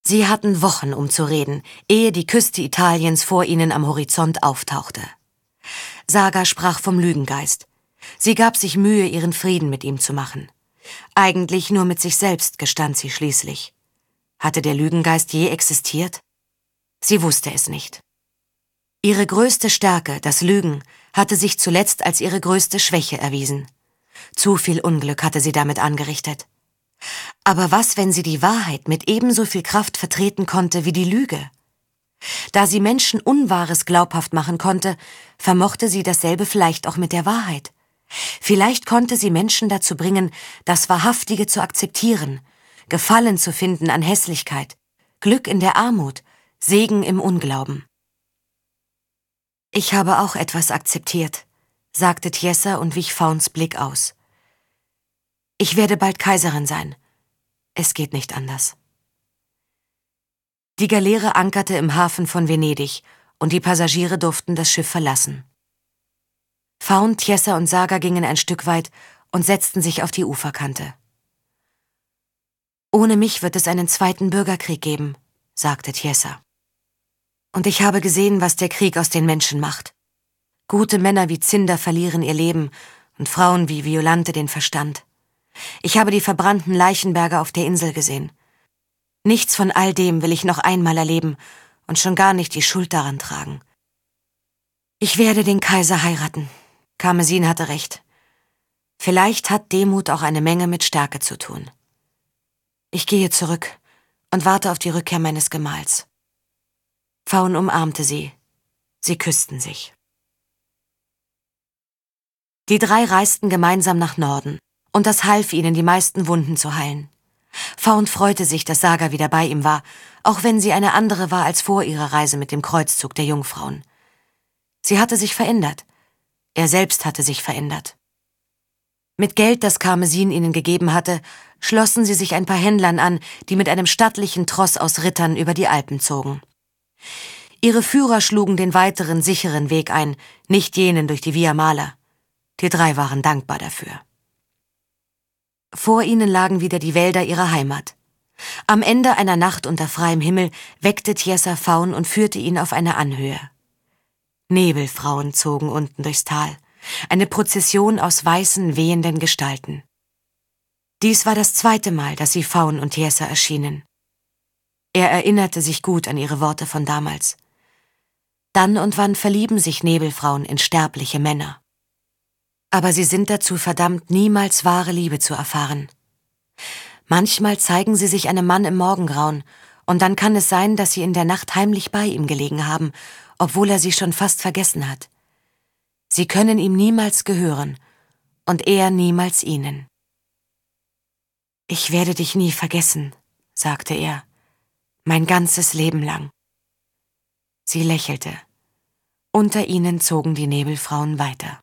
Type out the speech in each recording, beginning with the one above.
Sie hatten Wochen, um zu reden, ehe die Küste Italiens vor ihnen am Horizont auftauchte. Saga sprach vom Lügengeist. Sie gab sich Mühe, ihren Frieden mit ihm zu machen. Eigentlich nur mit sich selbst, gestand sie schließlich. Hatte der Lügengeist je existiert? Sie wusste es nicht. Ihre größte Stärke, das Lügen, hatte sich zuletzt als ihre größte Schwäche erwiesen. Zu viel Unglück hatte sie damit angerichtet. Aber was, wenn sie die Wahrheit mit ebenso viel Kraft vertreten konnte wie die Lüge? Da sie Menschen Unwahres glaubhaft machen konnte, vermochte sie dasselbe vielleicht auch mit der Wahrheit. Vielleicht konnte sie Menschen dazu bringen, das Wahrhaftige zu akzeptieren, Gefallen zu finden an Hässlichkeit, Glück in der Armut, Segen im Unglauben. »Ich habe auch etwas akzeptiert«, sagte Tiessa und wich Fauns Blick aus. »Ich werde bald Kaiserin sein. Es geht nicht anders.« Die Galeere ankerte im Hafen von Venedig und die Passagiere durften das Schiff verlassen. Faun, Tiessa und Saga gingen ein Stück weit und setzten sich auf die Uferkante. »Ohne mich wird es einen zweiten Bürgerkrieg geben«, sagte Tiessa. »Und ich habe gesehen, was der Krieg aus den Menschen macht. Gute Männer wie Zinder verlieren ihr Leben und Frauen wie Violante den Verstand. Ich habe die verbrannten Leichenberge auf der Insel gesehen. Nichts von all dem will ich noch einmal erleben und schon gar nicht die Schuld daran tragen. Ich werde den Kaiser heiraten. Karmesin hatte recht. Vielleicht hat Demut auch eine Menge mit Stärke zu tun. Ich gehe zurück und warte auf die Rückkehr meines Gemahls.« Faun umarmte sie. Sie küssten sich. Die drei reisten gemeinsam nach Norden, und das half ihnen, die meisten Wunden zu heilen. Faun freute sich, dass Saga wieder bei ihm war, auch wenn sie eine andere war als vor ihrer Reise mit dem Kreuzzug der Jungfrauen. Sie hatte sich verändert. Er selbst hatte sich verändert. Mit Geld, das Karmesin ihnen gegeben hatte, schlossen sie sich ein paar Händlern an, die mit einem stattlichen Tross aus Rittern über die Alpen zogen. Ihre Führer schlugen den weiteren, sicheren Weg ein, nicht jenen durch die Via Mala. Die drei waren dankbar dafür. Vor ihnen lagen wieder die Wälder ihrer Heimat. Am Ende einer Nacht unter freiem Himmel weckte Tiessa Faun und führte ihn auf eine Anhöhe. Nebelfrauen zogen unten durchs Tal, eine Prozession aus weißen, wehenden Gestalten. Dies war das zweite Mal, dass sie Faun und Tiessa erschienen. Er erinnerte sich gut an ihre Worte von damals. Dann und wann verlieben sich Nebelfrauen in sterbliche Männer. Aber sie sind dazu verdammt, niemals wahre Liebe zu erfahren. Manchmal zeigen sie sich einem Mann im Morgengrauen, und dann kann es sein, dass sie in der Nacht heimlich bei ihm gelegen haben, obwohl er sie schon fast vergessen hat. Sie können ihm niemals gehören, und er niemals ihnen. »Ich werde dich nie vergessen«, sagte er, »mein ganzes Leben lang.« Sie lächelte. Unter ihnen zogen die Nebelfrauen weiter.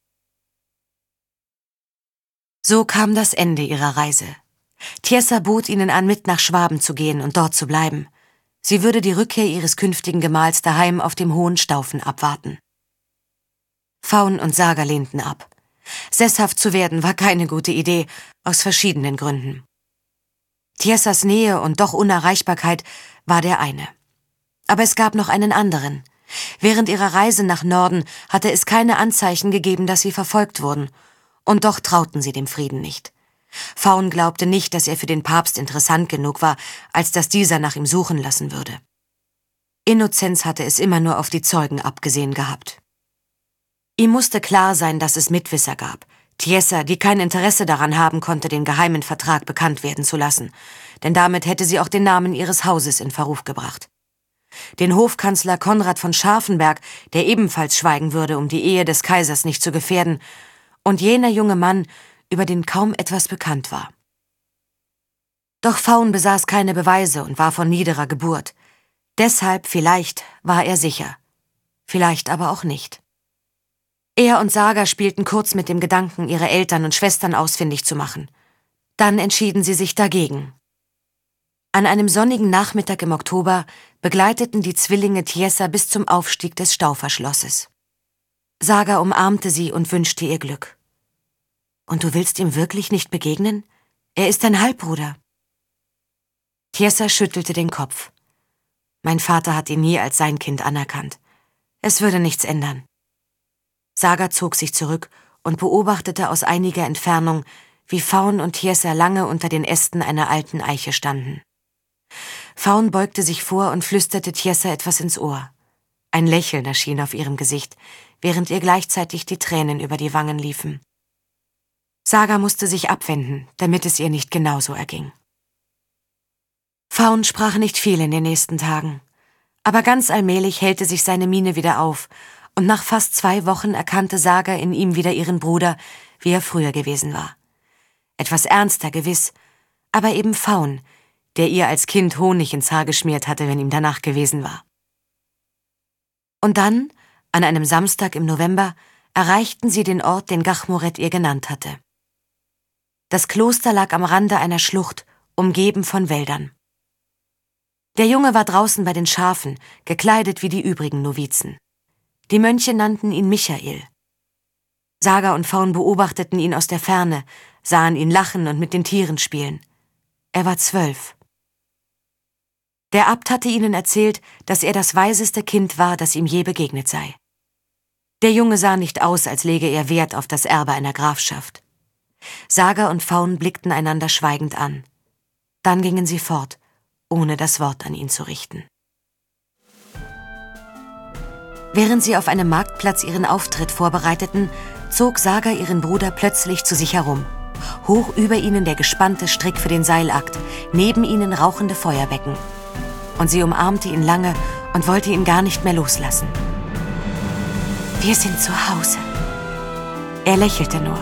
So kam das Ende ihrer Reise. Tiessa bot ihnen an, mit nach Schwaben zu gehen und dort zu bleiben. Sie würde die Rückkehr ihres künftigen Gemahls daheim auf dem Hohen Staufen abwarten. Faun und Saga lehnten ab. Sesshaft zu werden war keine gute Idee, aus verschiedenen Gründen. Tiessas Nähe und doch Unerreichbarkeit war der eine. Aber es gab noch einen anderen. Während ihrer Reise nach Norden hatte es keine Anzeichen gegeben, dass sie verfolgt wurden. Und doch trauten sie dem Frieden nicht. Faun glaubte nicht, dass er für den Papst interessant genug war, als dass dieser nach ihm suchen lassen würde. Innozenz hatte es immer nur auf die Zeugen abgesehen gehabt. Ihm musste klar sein, dass es Mitwisser gab. Tiessa, die kein Interesse daran haben konnte, den geheimen Vertrag bekannt werden zu lassen, denn damit hätte sie auch den Namen ihres Hauses in Verruf gebracht. Den Hofkanzler Konrad von Scharfenberg, der ebenfalls schweigen würde, um die Ehe des Kaisers nicht zu gefährden, und jener junge Mann, über den kaum etwas bekannt war. Doch Faun besaß keine Beweise und war von niederer Geburt. Deshalb vielleicht war er sicher, vielleicht aber auch nicht. Er und Saga spielten kurz mit dem Gedanken, ihre Eltern und Schwestern ausfindig zu machen. Dann entschieden sie sich dagegen. An einem sonnigen Nachmittag im Oktober begleiteten die Zwillinge Tiessa bis zum Aufstieg des Stauferschlosses. Saga umarmte sie und wünschte ihr Glück. »Und du willst ihm wirklich nicht begegnen? Er ist dein Halbbruder.« Tiesa schüttelte den Kopf. Mein Vater hat ihn nie als sein Kind anerkannt. Es würde nichts ändern. Saga zog sich zurück und beobachtete aus einiger Entfernung, wie Faun und Tiesa lange unter den Ästen einer alten Eiche standen. Faun beugte sich vor und flüsterte Tiesa etwas ins Ohr. Ein Lächeln erschien auf ihrem Gesicht, während ihr gleichzeitig die Tränen über die Wangen liefen. Saga musste sich abwenden, damit es ihr nicht genauso erging. Faun sprach nicht viel in den nächsten Tagen, aber ganz allmählich hellte sich seine Miene wieder auf, und nach fast 2 Wochen erkannte Saga in ihm wieder ihren Bruder, wie er früher gewesen war. Etwas ernster gewiss, aber eben Faun, der ihr als Kind Honig ins Haar geschmiert hatte, wenn ihm danach gewesen war. Und dann, an einem Samstag im November, erreichten sie den Ort, den Gachmoret ihr genannt hatte. Das Kloster lag am Rande einer Schlucht, umgeben von Wäldern. Der Junge war draußen bei den Schafen, gekleidet wie die übrigen Novizen. Die Mönche nannten ihn Michael. Saga und Faun beobachteten ihn aus der Ferne, sahen ihn lachen und mit den Tieren spielen. Er war 12. Der Abt hatte ihnen erzählt, dass er das weiseste Kind war, das ihm je begegnet sei. Der Junge sah nicht aus, als lege er Wert auf das Erbe einer Grafschaft. Saga und Faun blickten einander schweigend an. Dann gingen sie fort, ohne das Wort an ihn zu richten. Während sie auf einem Marktplatz ihren Auftritt vorbereiteten, zog Saga ihren Bruder plötzlich zu sich herum. Hoch über ihnen der gespannte Strick für den Seilakt, neben ihnen rauchende Feuerbecken. Und sie umarmte ihn lange und wollte ihn gar nicht mehr loslassen. »Wir sind zu Hause.« Er lächelte nur.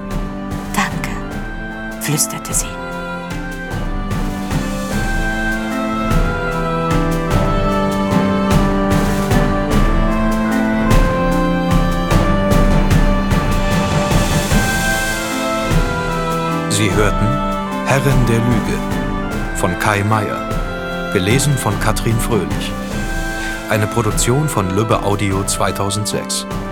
»Danke«, flüsterte sie. Sie hörten Herrin der Lüge von Kai Meier, gelesen von Katrin Fröhlich. Eine Produktion von Lübbe Audio 2006.